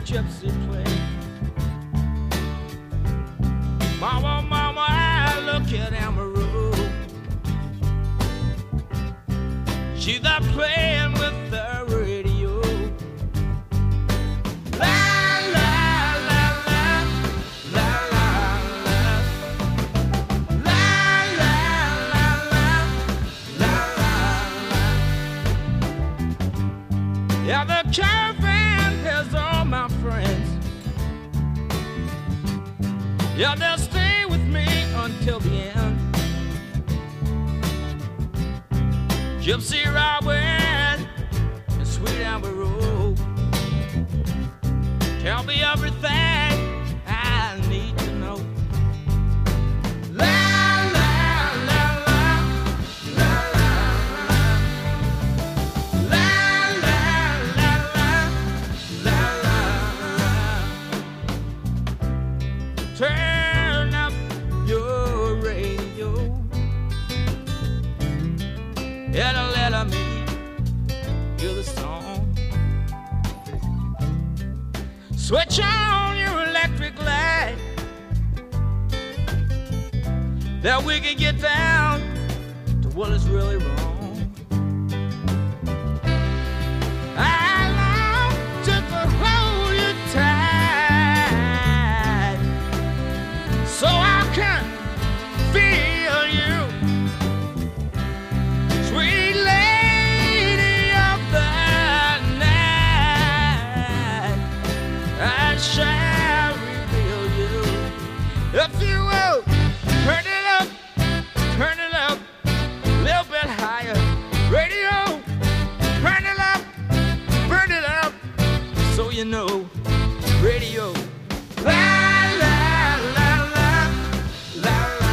gypsy play. Mama, mama, I look at Amaru. She's there playing with the radio. La la la la la la la la la la la la la. Yeah, the caravan has all my friends. Yeah, they'll stay with me until the end. Gypsy Robin and Sweet Amaru, tell me everything I need to know. La la la la la la la la la la la la. Turn up your radio. It'll let me hear the song. Switch on your electric light, that we can get down to what is really wrong. I long just to hold you tight, so I can feel you. Sweet lady of the night, I shall reveal you. If you will, turn it up, a little bit higher. Radio, turn it up, burn it up, so you know. Radio, la la la la la la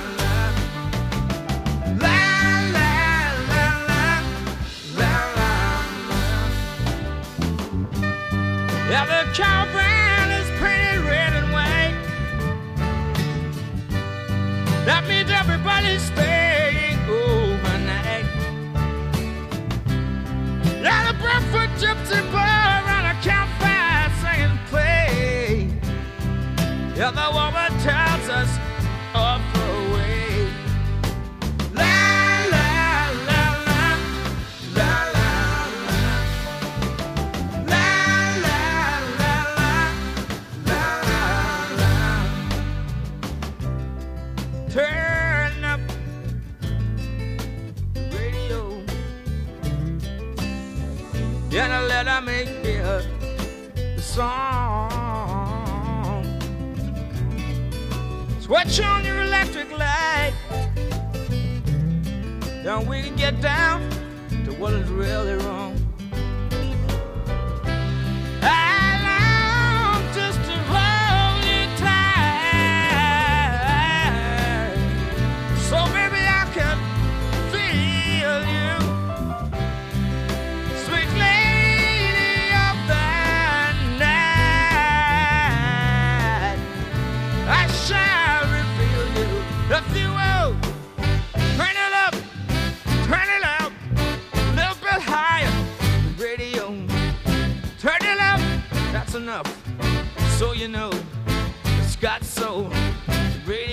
la la la la la. Yeah, the caravan is painted red and white. That means everybody's staying overnight. Yeah, the barefoot gypsy boy around a campfire singing play. Yeah, the woman tells us off away. La la la la la la la la la la la la. Turn up the radio. Yeah, now let me hear the song. Switch on your electric light, then we can get down to what is really wrong. I long just to hold you tight, so maybe I can feel you. Sweet lady of the night, I shall reveal you. If you will, turn it up, a little bit higher. Radio, turn it up, that's enough, so you know it's got soul. Radio.